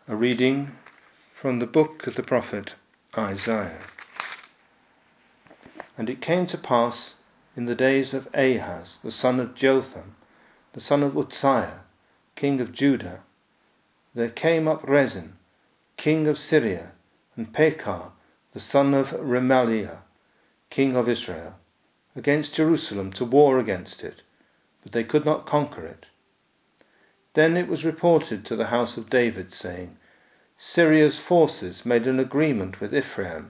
A reading from the book of the prophet Isaiah. And it came to pass in the days of Ahaz, the son of Jotham, the son of Uzziah, king of Judah, there came up Rezin, king of Syria, and Pekah, the son of Remaliah, king of Israel, against Jerusalem to war against it, but they could not conquer it. Then it was reported to the house of David, saying, Syria's forces made an agreement with Ephraim.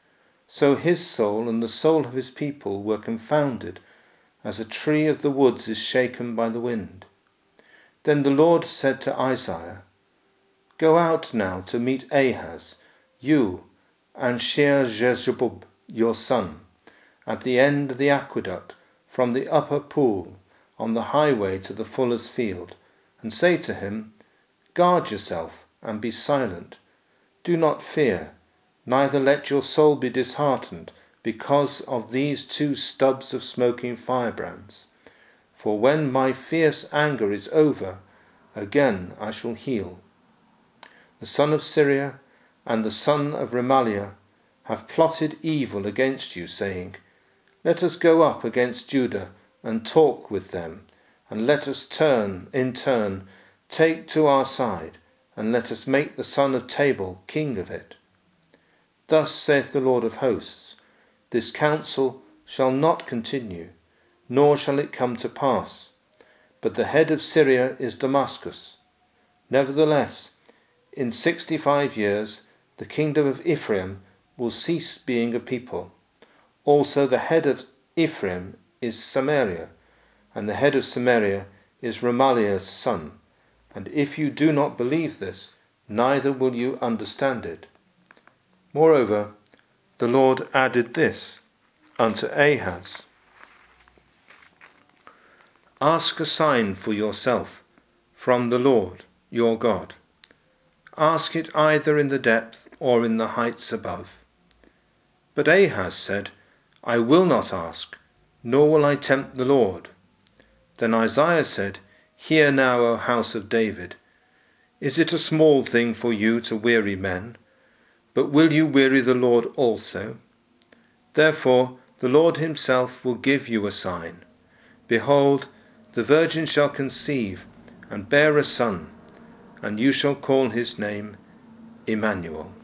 So his soul and the soul of his people were confounded, as a tree of the woods is shaken by the wind. Then the Lord said to Isaiah, Go out now to meet Ahaz, you and Shear-jashub your son, at the end of the aqueduct, from the upper pool, on the highway to the fuller's field, and say to him, Guard yourself, and be silent. Do not fear, neither let your soul be disheartened, because of these two stubs of smoking firebrands. For when my fierce anger is over, again I shall heal. The son of Syria and the son of Remaliah have plotted evil against you, saying, Let us go up against Judah and talk with them, and let us in turn take to our side, and let us make the son of Tabal king of it. Thus saith the Lord of hosts, This counsel shall not continue, nor shall it come to pass. But the head of Syria is Damascus. Nevertheless, in 65 years the kingdom of Ephraim will cease being a people. Also the head of Ephraim is Samaria, and the head of Samaria is Remaliah's son. And if you do not believe this, neither will you understand it. Moreover, the Lord added this unto Ahaz, Ask a sign for yourself from the Lord your God. Ask it either in the depth or in the heights above. But Ahaz said, I will not ask, nor will I tempt the Lord. Then Isaiah said, Hear now, O house of David. Is it a small thing for you to weary men? But will you weary the Lord also? Therefore the Lord himself will give you a sign. Behold, the virgin shall conceive, and bear a son, and you shall call his name Emmanuel.